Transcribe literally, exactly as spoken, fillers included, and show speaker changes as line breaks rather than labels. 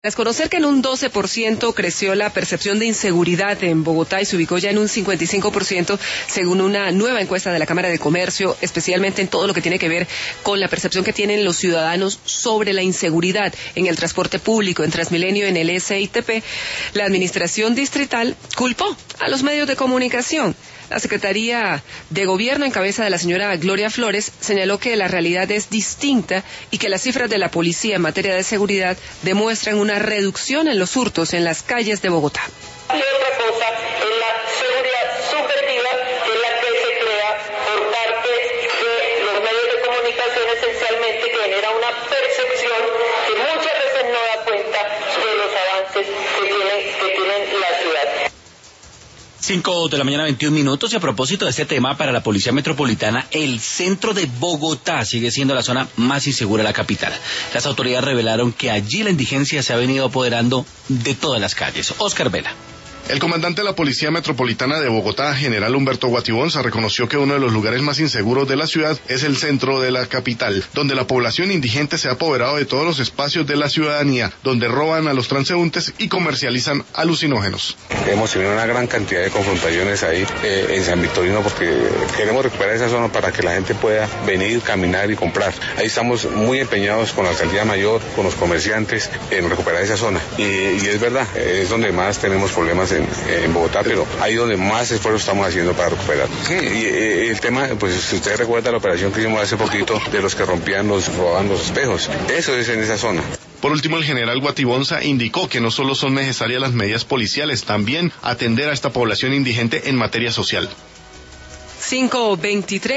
Tras conocer que en un doce por ciento creció la percepción de inseguridad en Bogotá y se ubicó ya en un cincuenta y cinco por ciento según una nueva encuesta de la Cámara de Comercio, especialmente en todo lo que tiene que ver con la percepción que tienen los ciudadanos sobre la inseguridad en el transporte público, en Transmilenio, en el S I T P, la administración distrital culpó a los medios de comunicación. La Secretaría de Gobierno, en cabeza de la señora Gloria Flores, señaló que la realidad es distinta y que las cifras de la policía en materia de seguridad demuestran una reducción en los hurtos en las calles de Bogotá.
Y otra cosa es la seguridad subjetiva, que es la que se crea por parte de los medios de comunicación esencialmente, que genera una percepción que muchas veces no da cuenta de los avances que tiene, que tiene la ciudad.
cinco de la mañana, veintiún minutos, y a propósito de este tema, para la Policía Metropolitana, el centro de Bogotá sigue siendo la zona más insegura de la capital. Las autoridades revelaron que allí la indigencia se ha venido apoderando de todas las calles. Oscar Vela.
El comandante de la Policía Metropolitana de Bogotá, general Humberto Guatibonza, reconoció que uno de los lugares más inseguros de la ciudad es el centro de la capital, donde la población indigente se ha apoderado de todos los espacios de la ciudadanía, donde roban a los transeúntes y comercializan alucinógenos.
Hemos tenido una gran cantidad de confrontaciones ahí eh, en San Victorino, porque queremos recuperar esa zona para que la gente pueda venir, caminar y comprar. Ahí estamos muy empeñados con la alcaldía mayor, con los comerciantes, en recuperar esa zona. Y, y es verdad, es donde más tenemos problemas en, en Bogotá, pero ahí donde más esfuerzo estamos haciendo para recuperar. Sí, y, y el tema, pues si usted recuerda la operación que hicimos hace poquito de los que rompían los, robaban los espejos, eso es en esa zona.
Por último, el general Guatibonza indicó que no solo son necesarias las medidas policiales, también atender a esta población indigente en materia social.
cinco veintitrés